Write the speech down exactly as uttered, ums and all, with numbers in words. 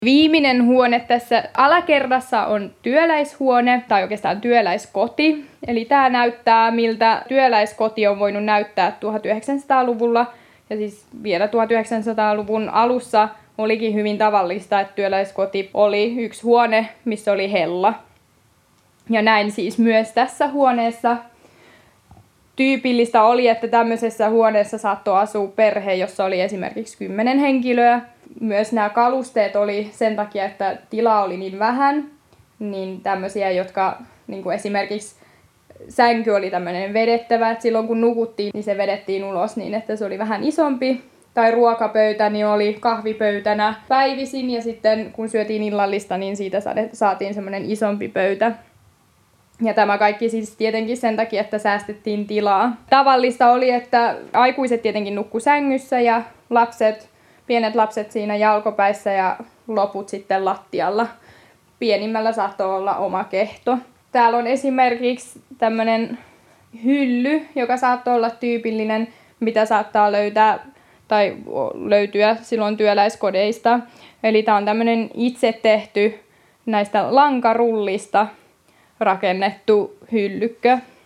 Viimeinen huone tässä alakerrassa on työläishuone, tai oikeastaan työläiskoti. Eli tämä näyttää, miltä työläiskoti on voinut näyttää tuhatyhdeksänsataaluvulla. Ja siis vielä tuhatyhdeksänsataaluvun alussa olikin hyvin tavallista, että työläiskoti oli yksi huone, missä oli hella. Ja näin siis myös tässä huoneessa. Tyypillistä oli, että tämmöisessä huoneessa saattoi asua perhe, jossa oli esimerkiksi kymmenen henkilöä. Myös nämä kalusteet oli sen takia, että tilaa oli niin vähän, niin tämmöisiä, jotka niin kuin esimerkiksi sänky oli tämmöinen vedettävä, että silloin kun nukuttiin, niin se vedettiin ulos niin, että se oli vähän isompi. Tai ruokapöytä niin oli kahvipöytänä päivisin ja sitten kun syötiin illallista, niin siitä saatiin semmoinen isompi pöytä. Ja tämä kaikki siis tietenkin sen takia, että säästettiin tilaa. Tavallista oli, että aikuiset tietenkin nukkui sängyssä ja lapset, pienet lapset siinä jalkopäissä ja loput sitten lattialla. Pienimmällä saattoi olla oma kehto. Täällä on esimerkiksi tämmöinen hylly, joka saattoi olla tyypillinen, mitä saattaa löytää tai löytyä silloin työläiskodeista. Eli tämä on tämmöinen itse tehty näistä lankarullista rakennettu hyllykkö.